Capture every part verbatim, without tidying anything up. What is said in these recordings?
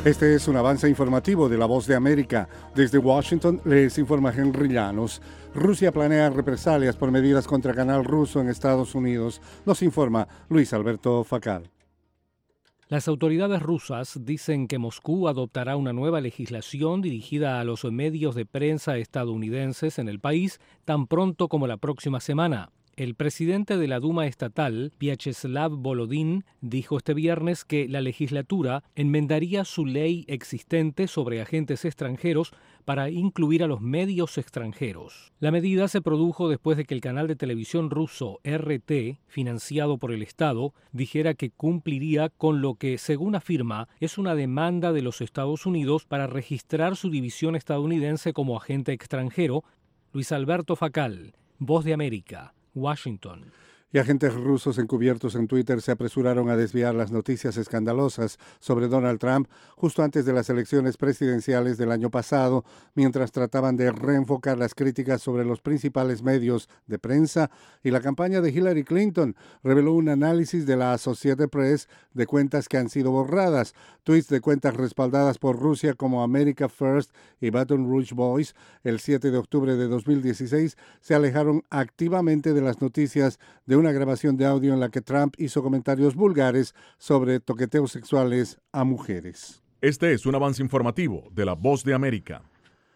Este es un avance informativo de La Voz de América. Desde Washington les informa Henry Llanos. Rusia planea represalias por medidas contra Canal Ruso en Estados Unidos. Nos informa Luis Alberto Facal. Las autoridades rusas dicen que Moscú adoptará una nueva legislación dirigida a los medios de prensa estadounidenses en el país tan pronto como la próxima semana. El presidente de la Duma estatal, Vyacheslav Volodin, dijo este viernes que la legislatura enmendaría su ley existente sobre agentes extranjeros para incluir a los medios extranjeros. La medida se produjo después de que el canal de televisión ruso R T, financiado por el Estado, dijera que cumpliría con lo que, según afirma, es una demanda de los Estados Unidos para registrar su división estadounidense como agente extranjero. Luis Alberto Facal, Voz de América, Washington. Y agentes rusos encubiertos en Twitter se apresuraron a desviar las noticias escandalosas sobre Donald Trump justo antes de las elecciones presidenciales del año pasado, mientras trataban de reenfocar las críticas sobre los principales medios de prensa y la campaña de Hillary Clinton. Reveló un análisis de la Associated Press de cuentas que han sido borradas. Tweets de cuentas respaldadas por Rusia como America First y Baton Rouge Boys el siete de octubre de dos mil dieciséis se alejaron activamente de las noticias de una grabación de audio en la que Trump hizo comentarios vulgares sobre toqueteos sexuales a mujeres. Este es un avance informativo de La Voz de América.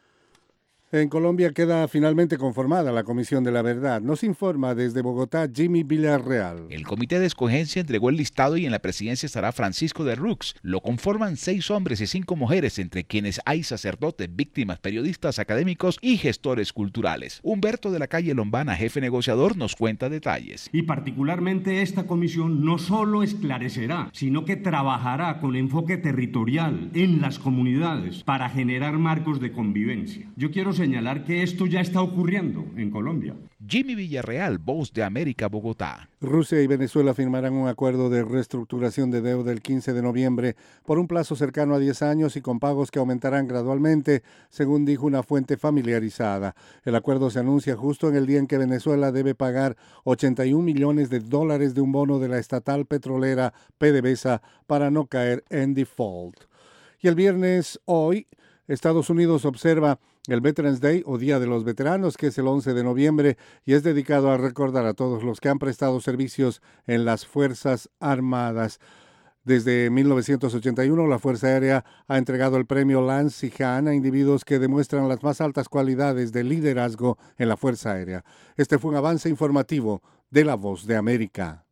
En Colombia queda finalmente conformada la Comisión de la Verdad. Nos informa desde Bogotá Jimmy Villarreal. El comité de escogencia entregó el listado y en la presidencia estará Francisco de Rux. Lo conforman seis hombres y cinco mujeres, entre quienes hay sacerdotes, víctimas, periodistas, académicos y gestores culturales. Humberto de la Calle Lombana, jefe negociador, nos cuenta detalles. Y particularmente esta comisión no solo esclarecerá, sino que trabajará con enfoque territorial en las comunidades para generar marcos de convivencia. Yo quiero señalar que esto ya está ocurriendo en Colombia. Jimmy Villarreal, Voz de América, Bogotá. Rusia y Venezuela firmarán un acuerdo de reestructuración de deuda el quince de noviembre por un plazo cercano a diez años y con pagos que aumentarán gradualmente, según dijo una fuente familiarizada. El acuerdo se anuncia justo en el día en que Venezuela debe pagar ochenta y un millones de dólares de un bono de la estatal petrolera PDVSA para no caer en default. Y el viernes, hoy, Estados Unidos observa el Veterans Day o Día de los Veteranos, que es el once de noviembre y es dedicado a recordar a todos los que han prestado servicios en las Fuerzas Armadas. Desde mil novecientos ochenta y uno, la Fuerza Aérea ha entregado el premio Lance Sihana a individuos que demuestran las más altas cualidades de liderazgo en la Fuerza Aérea. Este fue un avance informativo de La Voz de América.